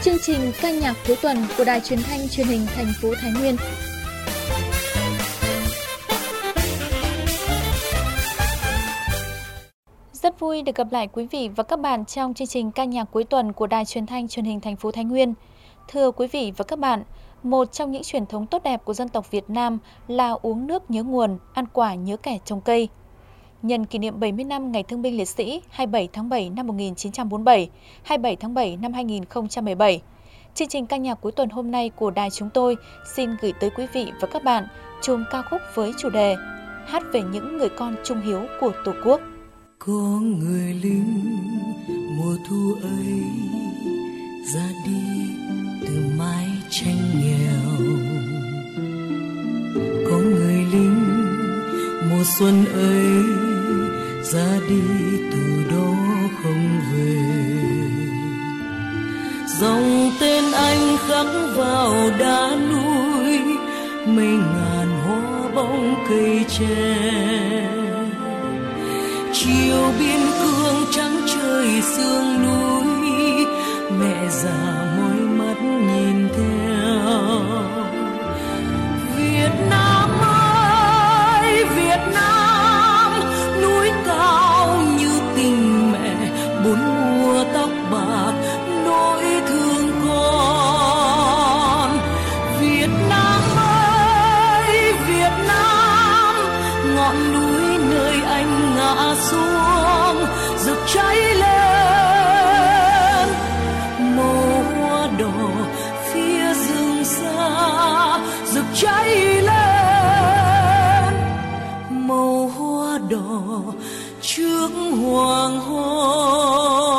Chương trình ca nhạc cuối tuần của Đài Truyền thanh Truyền hình thành phố Thái Nguyên. Rất vui được gặp lại quý vị và các bạn trong chương trình ca nhạc cuối tuần của Đài Truyền thanh Truyền hình thành phố Thái Nguyên. Thưa quý vị và các bạn, một trong những truyền thống tốt đẹp của dân tộc Việt Nam là uống nước nhớ nguồn, ăn quả nhớ kẻ trồng cây. Nhân kỷ niệm 70 năm Ngày Thương binh Liệt sĩ 27 tháng 7 năm 1947, 27 tháng 7 năm 2017, chương trình ca nhạc cuối tuần hôm nay của đài chúng tôi xin gửi tới quý vị và các bạn chùm ca khúc với chủ đề Hát về những người con trung hiếu của Tổ quốc. Có người lính mùa thu ấy ra đi từ mái tranh nghèo, có người lính mùa xuân ấy ra đi từ đó không về. Dòng tên anh khắc vào đá núi, mây ngàn hoa bóng cây tre. Chiều biên cương trắng trời sương núi, mẹ già mỏi mắt nhìn theo. Việt Nam ơi Việt Nam, núi cao như tình mẹ, bốn mùa tóc bạc nỗi thương con. Việt Nam ơi Việt Nam, ngọn núi nơi anh ngã xuống rực cháy lên. Màu hoa đỏ phía rừng xa rực cháy lên. Màu hoa đỏ trước hoàng hôn.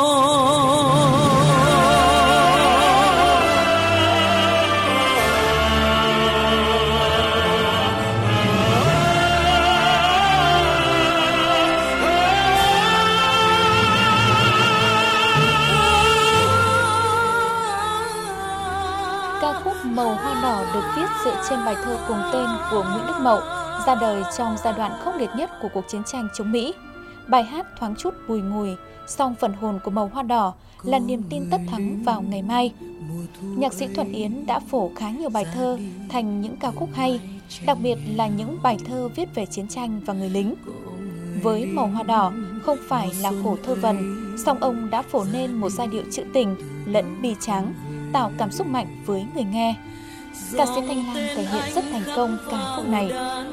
Ca khúc Màu hoa đỏ được viết dựa trên bài thơ cùng tên của Nguyễn Đức Mậu, ra đời trong giai đoạn khốc liệt nhất của cuộc chiến tranh chống Mỹ. Bài hát thoáng chút bùi ngùi, song phần hồn của Màu hoa đỏ là niềm tin tất thắng vào ngày mai. Nhạc sĩ Thuận Yến đã phổ khá nhiều bài thơ thành những ca khúc hay, đặc biệt là những bài thơ viết về chiến tranh và người lính. Với Màu hoa đỏ không phải là khổ thơ vần, song ông đã phổ nên một giai điệu trữ tình lẫn bi tráng, tạo cảm xúc mạnh với người nghe. Ca sĩ Thanh Lam thể hiện rất thành công ca khúc này.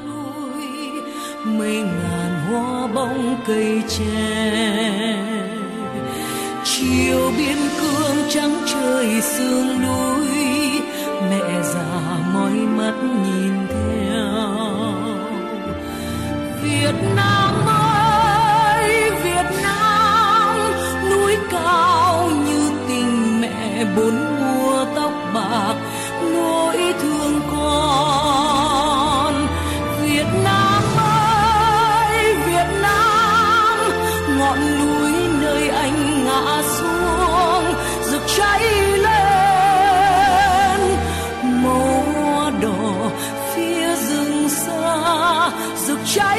Mây ngàn hoa bóng cây tre, chiều biên cương trắng trời sương núi, mẹ già mỏi mắt nhìn theo. Việt Nam ơi Việt Nam, núi cao như tình mẹ, bốn mùa tóc bạc nỗi thương con. Việt Nam ơi Việt Nam, ngọn núi nơi anh ngã xuống rực cháy lên. Màu hoa đỏ phía rừng xa rực cháy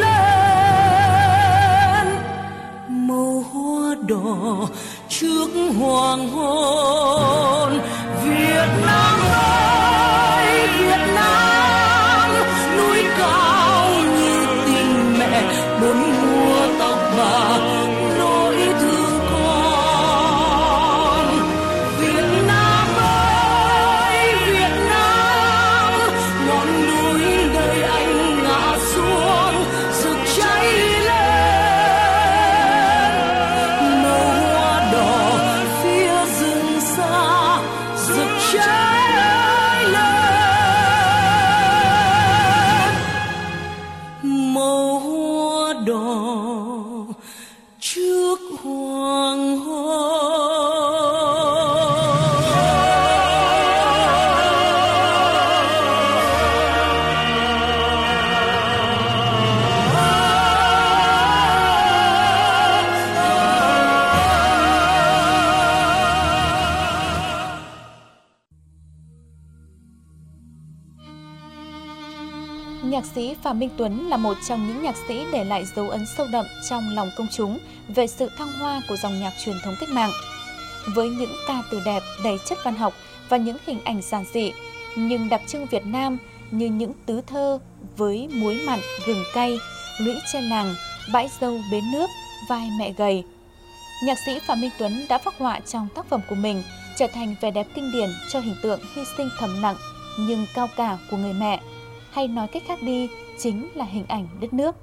lên. Màu hoa đỏ trước hoàng hôn. Việt Nam ơi Việt Nam, núi cao như tình mẹ, bốn mùa tóc bạc nỗi thương con. Việt Nam ơi Việt Nam, ngọn núi nơi anh ngã xuống rực cháy lên. Màu hoa đỏ phía rừng xa rực cháy lên. Màu hoa đỏ trước hoàng hôn. Nhạc sĩ Phạm Minh Tuấn là một trong những nhạc sĩ để lại dấu ấn sâu đậm trong lòng công chúng về sự thăng hoa của dòng nhạc truyền thống cách mạng. với những ca từ đẹp đầy chất văn học và những hình ảnh giản dị, nhưng đặc trưng Việt Nam như những tứ thơ với muối mặn, gừng cay, lũy trên làng, bãi dâu bến nước, vai mẹ gầy. Nhạc sĩ Phạm Minh Tuấn đã phác họa trong tác phẩm của mình trở thành vẻ đẹp kinh điển cho hình tượng hy sinh thầm lặng nhưng cao cả của người mẹ, hay nói cách khác đi chính là hình ảnh đất nước.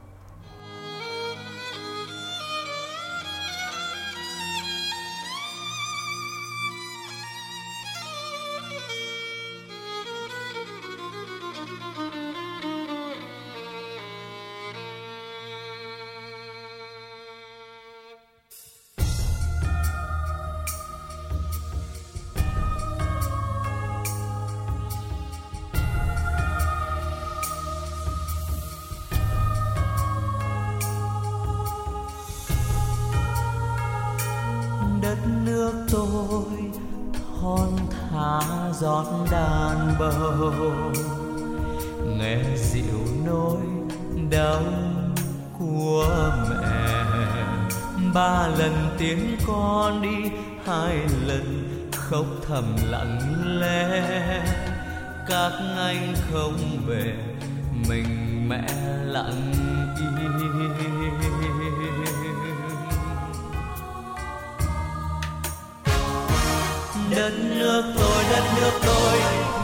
Đất nước tôi thon thả giọt đàn bầu, nghe dịu nỗi đau của mẹ. 3 lần tiến con đi, 2 lần khóc thầm lặng lẽ. Các anh không về, mình mẹ lặng im. Đất nước tôi, đất nước tôi,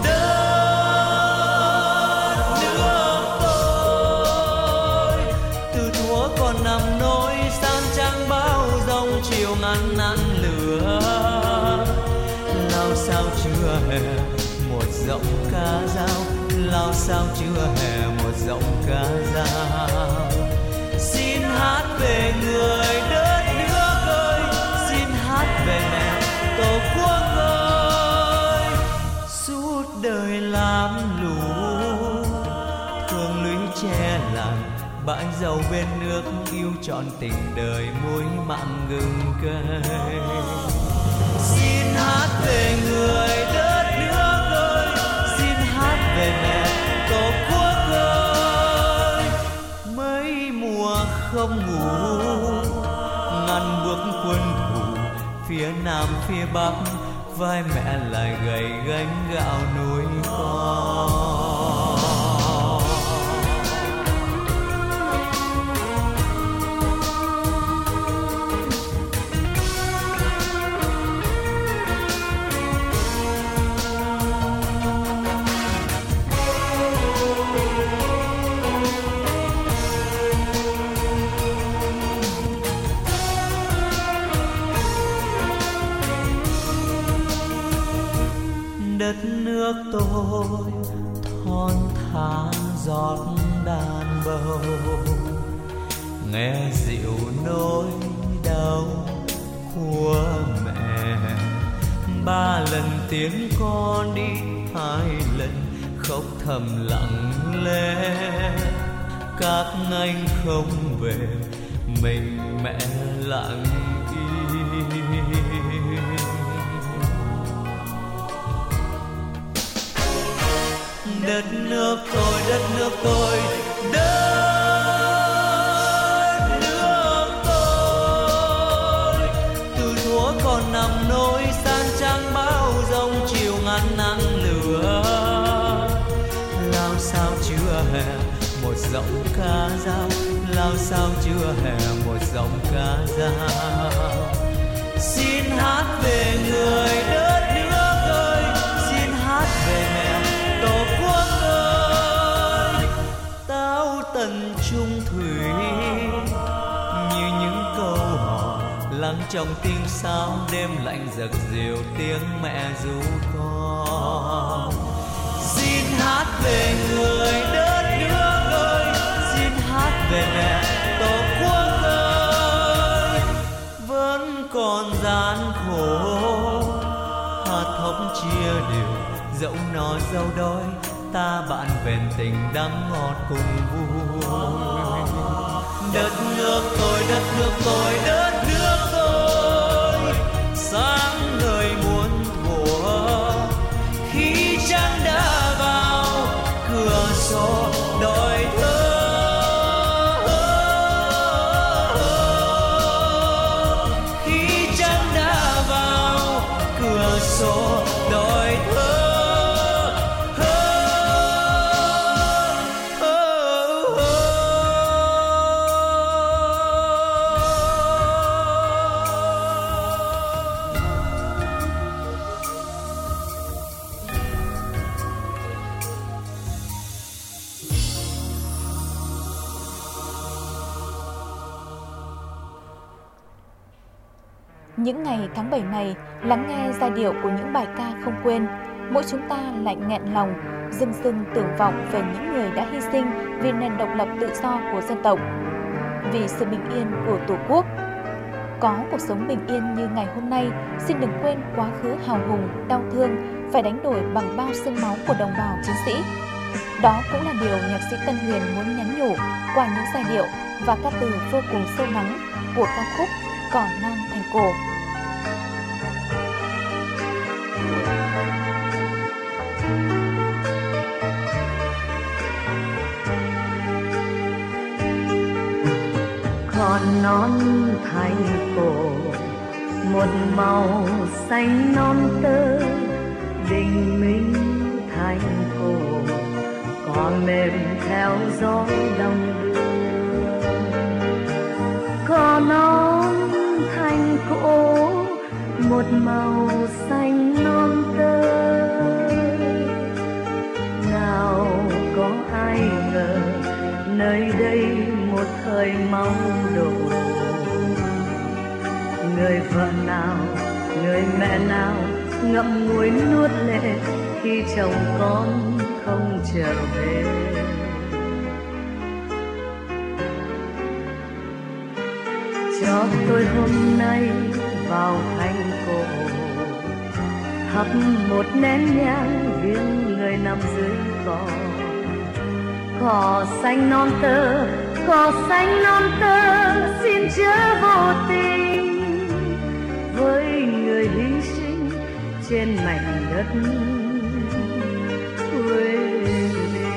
đất nước tôi. Từ thuở còn nằm nỗi san trắng bao dòng chiều ngăn năn lửa. Lao sao chưa hè một giọng ca dao, lao sao chưa hè một giọng ca dao. Xin hát về người đất nước ơi, xin hát về mẹ tổ quốc ơi. Suốt đời làm lũ thương lũy che làng, bãi dầu bên nước yêu trọn tình đời muối mặn gừng cay. Xin hát về người đất nước ơi, xin hát về mẹ tổ quốc ơi. Mấy mùa không ngủ ngăn bước quân thù phía nam phía bắc, vai mẹ lại gầy gánh gạo nuôi con. Đất nước tôi thon thả giọt đàn bầu, nghe dịu nỗi đau của mẹ. 3 lần tiến con đi, 2 lần khóc thầm lặng lẽ. Các anh không về, mình mẹ lặng im. Đất nước tôi, đất nước tôi, đất nước tôi. Từ thuở còn nằm nỗi san trắng bao dòng chiều ngăn năn lửa. Lao sao chưa hè một giọng ca dao, lao sao chưa hè một giọng ca dao. Xin hát về người đất nước ơi, xin hát về mẹ tổ quốc ơi. Tao tận trung thủy như những câu hò lắng trong tiếng sao, đêm lạnh giật dịu tiếng mẹ ru con. Xin hát về người đất nước ơi, xin hát về mẹ tổ quốc ơi. Vẫn còn gian khổ hạt thóc chia đều, dẫu no dẫu đói ta bạn bền tình đắng ngọt cùng vui. Đất nước tôi, đất nước tôi, đất nước tôi, sáng ngời muôn thuở. Khi trăng đã vào cửa sổ đòi thơ, khi trăng đã vào số đời thơ. Những ngày tháng 7 này, lắng nghe giai điệu của những bài ca không quên, mỗi chúng ta lại nghẹn lòng, rưng rưng tưởng vọng về những người đã hy sinh vì nền độc lập tự do của dân tộc, vì sự bình yên của Tổ quốc. Có cuộc sống bình yên như ngày hôm nay, xin đừng quên quá khứ hào hùng, đau thương, phải đánh đổi bằng bao xương máu của đồng bào chiến sĩ. Đó cũng là điều nhạc sĩ Tân Huyền muốn nhắn nhủ qua những giai điệu và ca từ vô cùng sâu lắng của ca khúc Cỏ non thành cổ. Cỏ non thành cổ, một màu xanh non tơ, bình minh thành cổ, cỏ mềm theo gió đông đưa. Cỏ non thành cổ, một màu xanh non tơ, nào có ai ngờ nơi đây một thời máu đổ. Người vợ nào, người mẹ nào ngậm ngùi nuốt lệ khi chồng con không trở về. Cho tôi hôm nay vào thành cổ, thắp một nén nhang viếng người nằm dưới cỏ. Cỏ xanh non tơ, cỏ xanh non tơ, xin chớ vô tình với người hy sinh trên mảnh đất quê mình.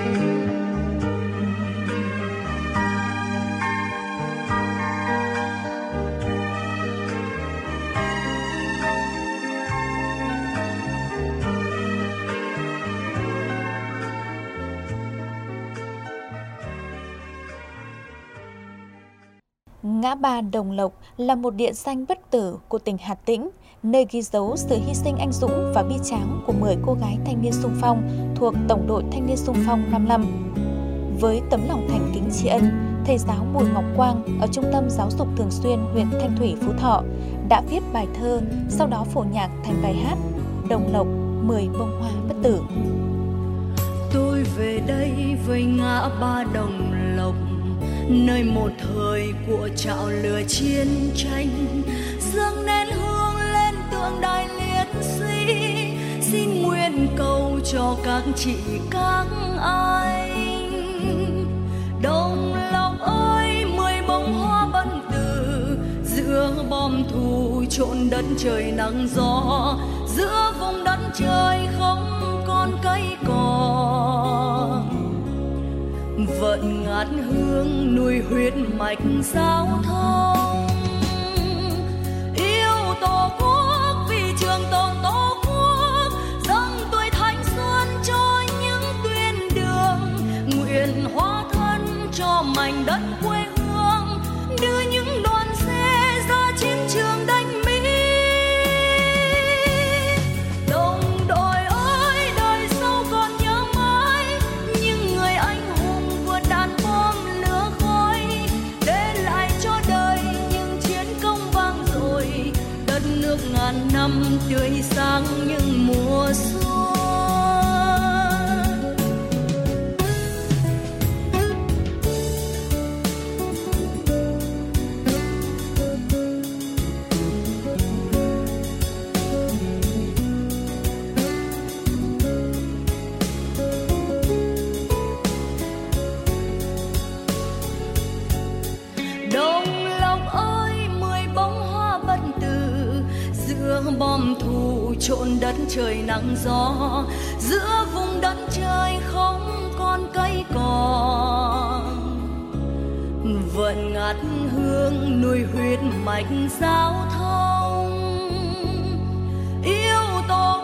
Ngã ba Đồng Lộc là một địa danh bất tử của tỉnh Hà Tĩnh, nơi ghi dấu sự hy sinh anh dũng và bi tráng của 10 cô gái thanh niên xung phong thuộc Tổng đội Thanh niên xung phong 55. Với tấm lòng thành kính tri ân, thầy giáo Bùi Ngọc Quang ở Trung tâm Giáo dục Thường xuyên huyện Thanh Thủy, Phú Thọ đã viết bài thơ, sau đó phổ nhạc thành bài hát Đồng Lộc 10 bông hoa bất tử. Tôi về đây với ngã ba Đồng Lộc, nơi một thời của trào lửa chiến tranh, dâng nén hương lên tượng đài liệt sĩ, xin nguyện cầu cho các chị các anh. Đồng Lộc ơi, 10 bông hoa bất tử, giữa bom thù trộn đất trời nắng gió, giữa vùng đất trời không còn cây cỏ. Vận ngát hương nuôi huyết mạch giao thông, yêu Tổ quốc vì trường tồn Tổ quốc, dâng tuổi thanh xuân cho những tuyến đường, nguyện hóa thân cho mảnh đất quê hương, đưa những đoàn xe ra chiến trường đánh Mỹ. Đồng đội ơi, đời sau còn nhớ mãi những người anh hùng vượt đạn bom lửa khói, để lại cho đời những chiến công vang dội, đất nước ngàn năm tươi sáng những mùa xuân. Bom thù trộn đất trời nắng gió, giữa vùng đất trời không còn cây cỏ. Vận ngát hương nuôi huyết mạch giao thông, yêu Tổ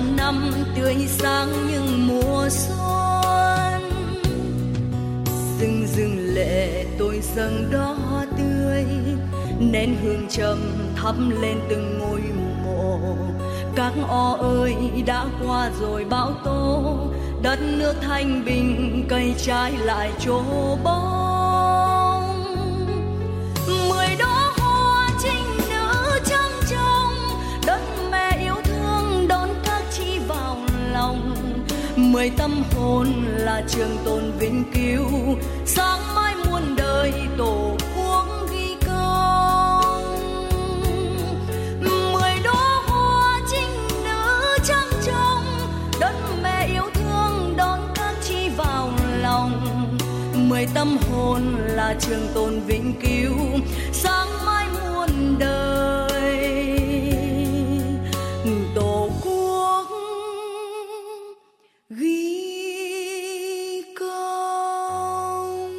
ngàn năm tươi sáng những mùa xuân. Rừng rừng lệ tôi dâng đóa hoa tươi, nén hương trầm thắp lên từng ngôi mộ. Các o ơi đã qua rồi bão tố, đất nước thanh bình cây trái lại trổ bông. 10 đóa hoa trinh nữ trăng trong, đất mẹ yêu thương đón các chị vào lòng. 10 tâm hồn là trường tồn vĩnh cửu, sáng mai muôn đời tổ quốc ghi công. 10 đóa hoa trinh nữ trăng trong, đất mẹ yêu thương đón các chị vào lòng. 10 tâm hồn là trường tồn vĩnh cửu, sáng mai muôn đời tổ quốc ghi công.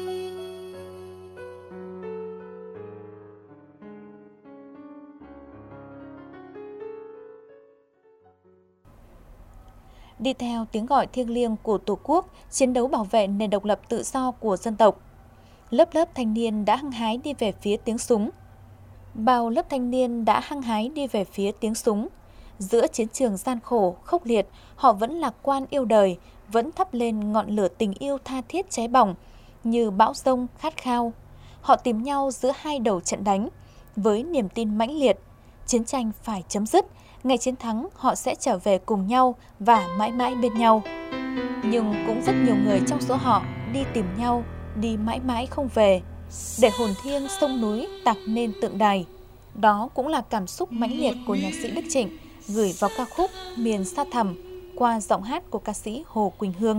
Đi theo tiếng gọi thiêng liêng của Tổ quốc, chiến đấu bảo vệ nền độc lập tự do của dân tộc, lớp lớp thanh niên đã hăng hái đi về phía tiếng súng. Bao lớp thanh niên đã hăng hái đi về phía tiếng súng. Giữa chiến trường gian khổ, khốc liệt, họ vẫn lạc quan yêu đời, vẫn thắp lên ngọn lửa tình yêu tha thiết cháy bỏng, như bão giông khát khao. Họ tìm nhau giữa hai đầu trận đánh, với niềm tin mãnh liệt. Chiến tranh phải chấm dứt, ngày chiến thắng họ sẽ trở về cùng nhau và mãi mãi bên nhau. Nhưng cũng rất nhiều người trong số họ đi tìm nhau, đi mãi mãi không về, để hồn thiêng sông núi tạc nên tượng đài. Đó cũng là cảm xúc mãnh liệt của nhạc sĩ Đức Trịnh gửi vào ca khúc Miền Sa Thẳm qua giọng hát của ca sĩ Hồ Quỳnh Hương.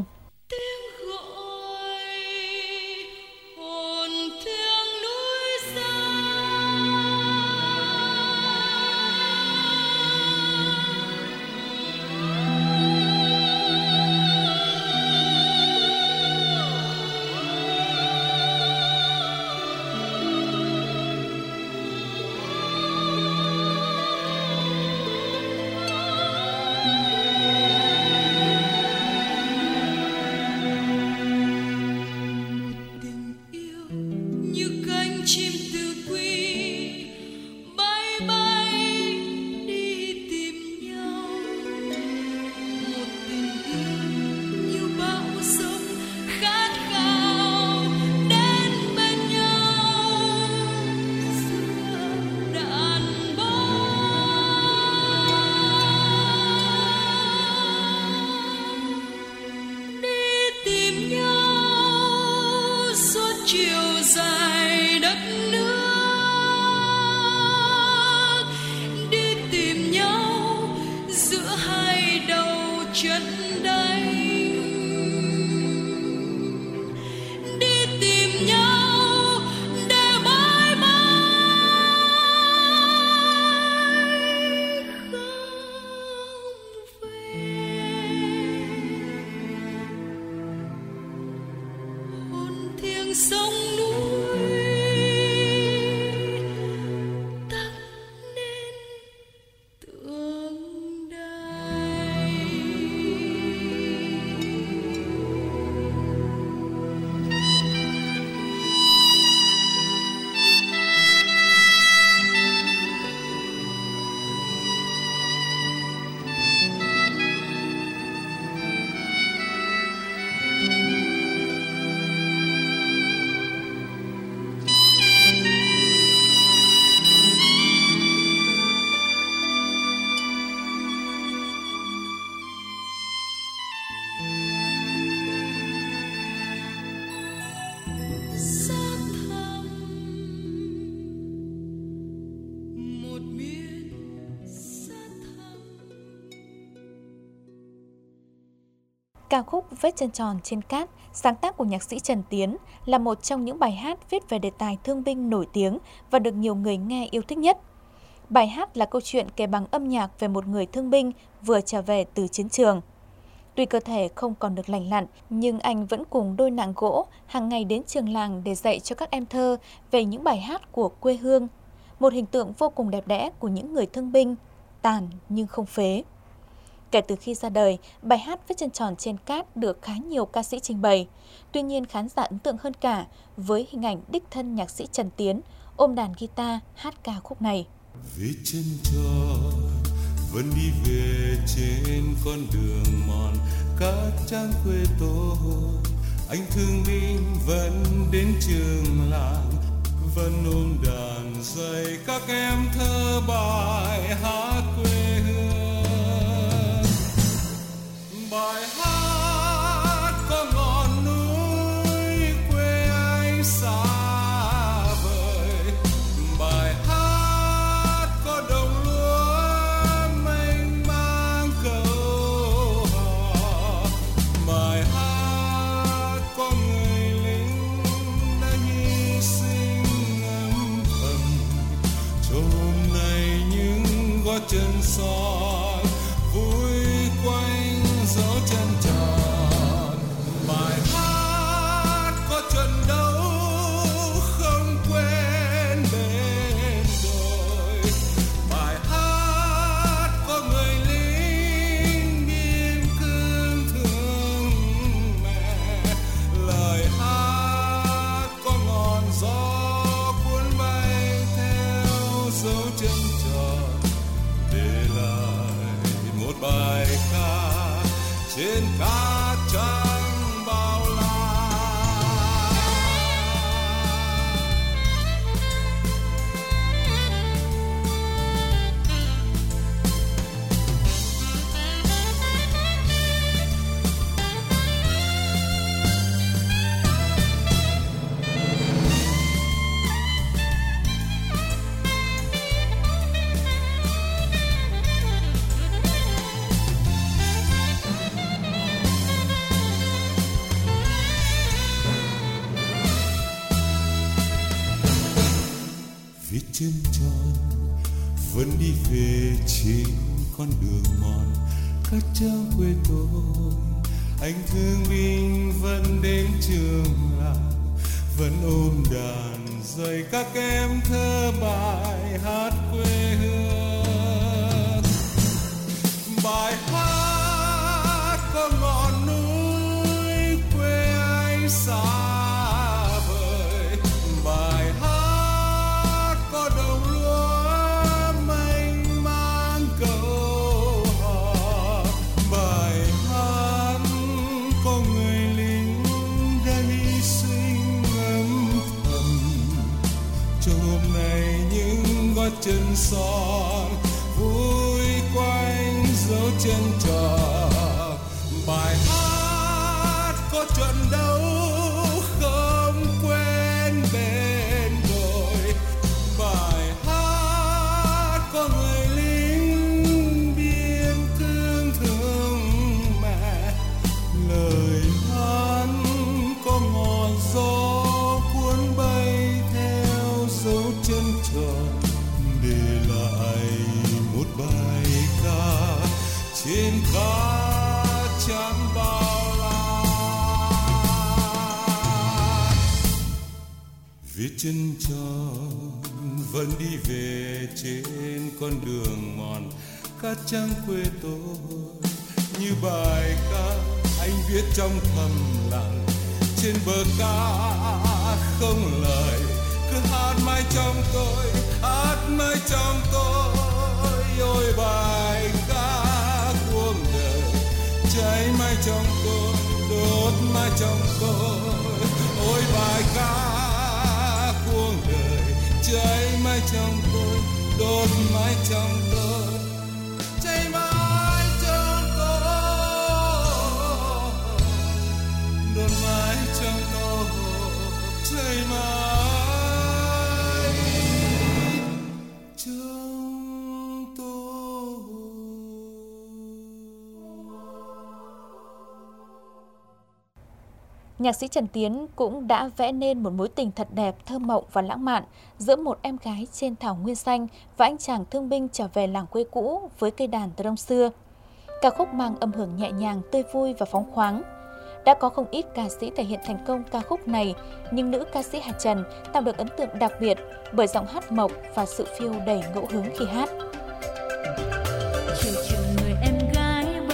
Chiều dài đất nước đi tìm nhau giữa hai đầu trận đánh, đi tìm nhau để mãi mãi không về. Hồn thiêng sông núi tắt nên tượng đài. Ca khúc Vết chân tròn trên cát, sáng tác của nhạc sĩ Trần Tiến, là một trong những bài hát viết về đề tài thương binh nổi tiếng và được nhiều người nghe yêu thích nhất. Bài hát là câu chuyện kể bằng âm nhạc về một người thương binh vừa trở về từ chiến trường. Tuy cơ thể không còn được lành lặn, nhưng anh vẫn cùng đôi nạng gỗ hàng ngày đến trường làng để dạy cho các em thơ về những bài hát của quê hương. Một hình tượng vô cùng đẹp đẽ của những người thương binh, tàn nhưng không phế. Kể từ khi ra đời, bài hát Vết chân tròn trên cát được khá nhiều ca sĩ trình bày. Tuy nhiên, khán giả ấn tượng hơn cả với hình ảnh đích thân nhạc sĩ Trần Tiến ôm đàn guitar hát ca khúc này. Vết chân tròn vẫn đi về trên con đường mòn cát trắng quê tôi, anh thương binh vẫn đến trường làng, vẫn ôm đàn dạy các em thơ bài hát quê hương. Bài hát có ngọn núi quê anh xa vời, bài hát có đồng lúa mênh mang câu hò, bài hát có người lính đã hy sinh âm thầm cho hôm nay những gót chân son vui quanh dấu chân tròn. Bài hát có trận đấu không quên bên đồi, bài hát có người lính biên cương thương mẹ, lời hát có ngọn gió cuốn bay theo dấu chân tròn, để lại một bài ca trên cát trắng bao la. Vết chân tròn vẫn đi về trên con đường mòn cát trắng quê tôi, anh thương binh vẫn đến trường làng, vẫn ôm đàn dạy các em thơ bài hát quê hương. Bài hát có ngọn núi quê anh xa vời, bài hát có đồng lúa mênh mang câu hò, bài hát có người lính đã hy sinh âm thầm cho hôm nay những gót chân son vui quanh dấu chân tròn. Bài hát có trận đấu không quên bên đồi, bài hát có người lính biên cương thương mẹ, lời hát có ngọn gió cuốn bay theo dấu chân tròn, để lại một bài ca trên cát trắng bao la. Vết chân tròn vẫn đi về trên con đường mòn cát trắng quê tôi, như bài ca anh viết trong thầm lặng trên bờ ca không lời, cứ hát mãi trong tôi, hát mãi trong tôi. Ôi bài ca cuộc đời cháy mãi trong tôi, đốt mãi trong tôi. Ôi bài ca cuộc đời cháy mãi trong tôi, đốt mãi trong tôi, cháy mãi trong tôi, đốt mãi trong tôi, cháy mãi. Nhạc sĩ Trần Tiến cũng đã vẽ nên một mối tình thật đẹp, thơ mộng và lãng mạn giữa một em gái trên thảo nguyên xanh và anh chàng thương binh trở về làng quê cũ với cây đàn từ đông xưa. Ca khúc mang âm hưởng nhẹ nhàng, tươi vui và phóng khoáng. Đã có không ít ca sĩ thể hiện thành công ca khúc này, nhưng nữ ca sĩ Hà Trần tạo được ấn tượng đặc biệt bởi giọng hát mộc và sự phiêu đầy ngẫu hứng khi hát. Chiều chiều người em gái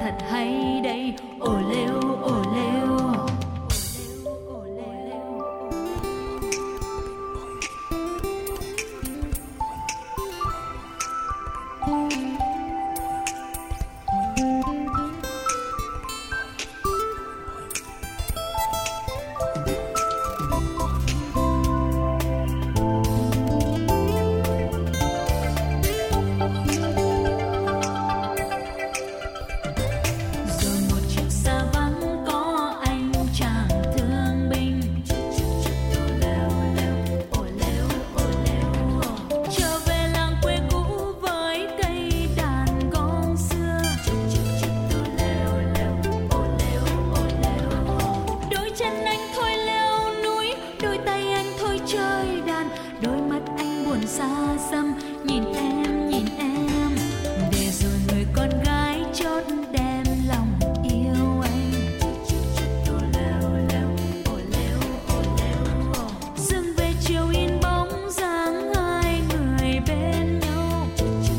thật hay đây, ồ lêu ồ lêu. Xa xăm nhìn em để rồi người con gái chót đem lòng yêu anh. Dừng về chiều in bóng dáng hai người bên nhau.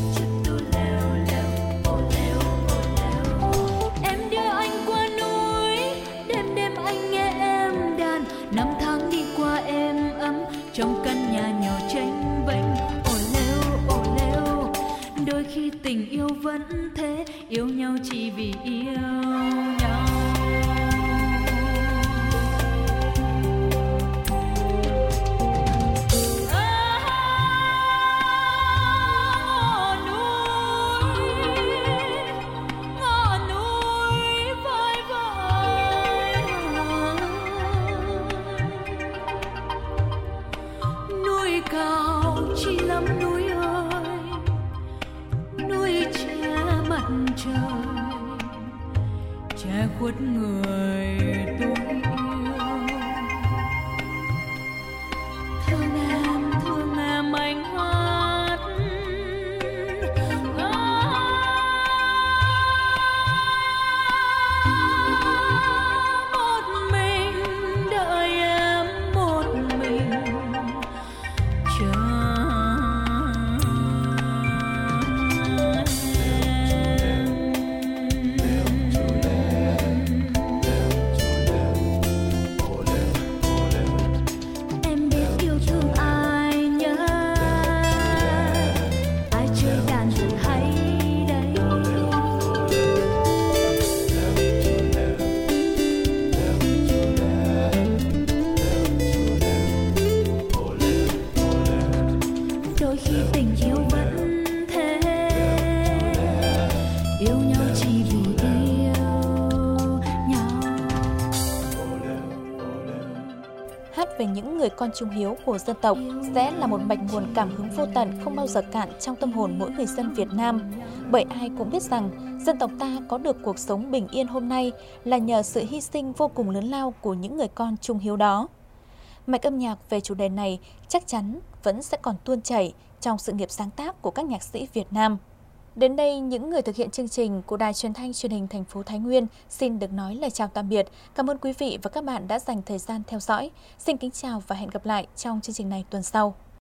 Em đưa anh qua núi, đêm đêm anh nghe em đàn. Năm tháng đi qua êm ấm trong căn nhà nhỏ tranh vênh. Đôi khi tình yêu vẫn thế, yêu nhau chỉ vì yêu nhau. Ngọn núi vời vợi, núi cao chi lắm núi ơi, núi che mặt trời, che khuất người tôi yêu. Thương em anh hát. Một mình đợi em, một mình chờ. Đôi khi tình yêu vẫn thế, yêu nhau chỉ vì yêu nhau. Hát về những người con trung hiếu của dân tộc sẽ là một mạch nguồn cảm hứng vô tận không bao giờ cạn trong tâm hồn mỗi người dân Việt Nam. Bởi ai cũng biết rằng dân tộc ta có được cuộc sống bình yên hôm nay là nhờ sự hy sinh vô cùng lớn lao của những người con trung hiếu đó. Mạch âm nhạc về chủ đề này chắc chắn vẫn sẽ còn tuôn chảy trong sự nghiệp sáng tác của các nhạc sĩ Việt Nam. Đến đây, những người thực hiện chương trình của Đài Truyền thanh Truyền hình thành phố Thái Nguyên xin được nói lời chào tạm biệt. Cảm ơn quý vị và các bạn đã dành thời gian theo dõi. Xin kính chào và hẹn gặp lại trong chương trình này tuần sau.